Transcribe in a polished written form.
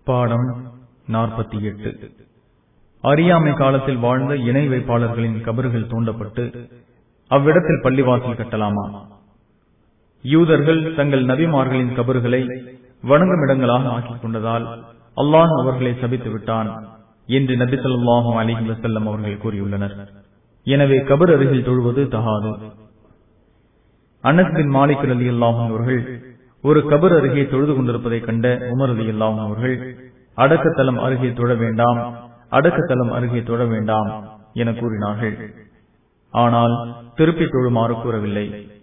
பாடம் 48. அறியாமை காலத்தில் வாழ்ந்த இணை வைப்பாளர்களின் கபறுகள் தோண்டப்பட்டு அவ்விடத்தில் பள்ளிவாசல் கட்டலாமா? யூதர்கள் தங்கள் நபிமார்களின் கபறுகளை வணங்குமிடங்களாக ஆக்கிக் கொண்டதால் அல்லாஹ் அவர்களை சபித்து விட்டான் என்று நபி ஸல்லல்லாஹு அலைஹி வஸல்லம் அவர்கள் கூறியுள்ளனர். எனவே கபர் அருகில் தொழுவது தகாது. அனஸ் பின் மாலிக் ரலியல்லாஹு அன்ஹு அவர்கள் ஒரு கபர் அருகே தொழுது கொண்டிருப்பதை கண்ட உமர் ரலியல்லாஹு அன்ஹு அவர்கள் அடக்கத்தலம் அருகே தொழ வேண்டாம், அடக்கத்தலம் அருகே தொழ வேண்டாம் என கூறினார்கள். ஆனால் திருப்பி தொழுமாறு கூறவில்லை.